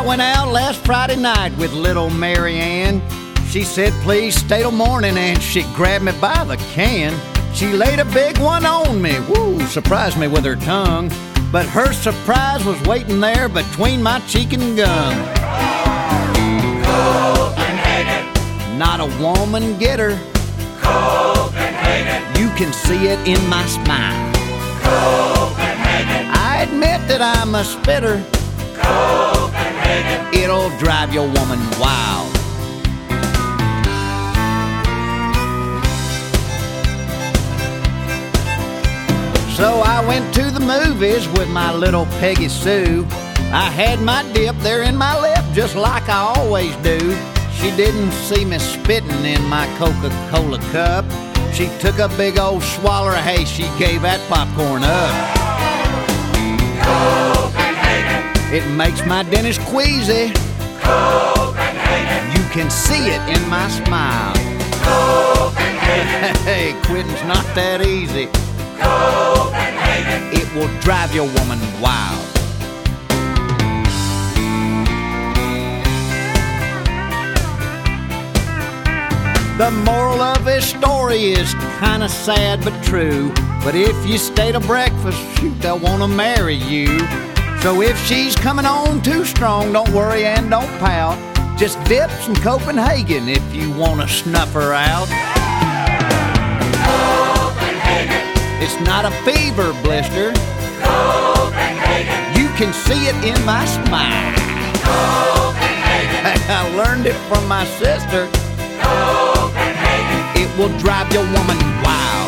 went out last Friday night with little Mary Ann. She said, please stay till morning, and she grabbed me by the can. She laid a big one on me, woo, surprised me with her tongue. But her surprise was waiting there between my cheek and gum. Copenhagen. Not a woman getter. Copenhagen. You can see it in my smile. Copenhagen. I admit that I'm a spitter. Copenhagen. It'll drive your woman wild. So I went to the movies with my little Peggy Sue. I had my dip there in my lip just like I always do. She didn't see me spitting in my Coca-Cola cup. She took a big old swallow of hay, she gave that popcorn up. Copenhagen. It makes my dentist queasy. Copenhagen. You can see it in my smile. Copenhagen. Hey, quitting's not that easy. Copenhagen. It will drive your woman wild. The moral of this story is kinda sad but true. But if you stay to breakfast, shoot, they'll wanna marry you. So if she's coming on too strong, don't worry and don't pout. Just dip some Copenhagen if you wanna snuff her out. Copenhagen. It's not a fever blister. Copenhagen. You can see it in my smile. Copenhagen. I learned it from my sister. Copenhagen. It will drive your woman wild.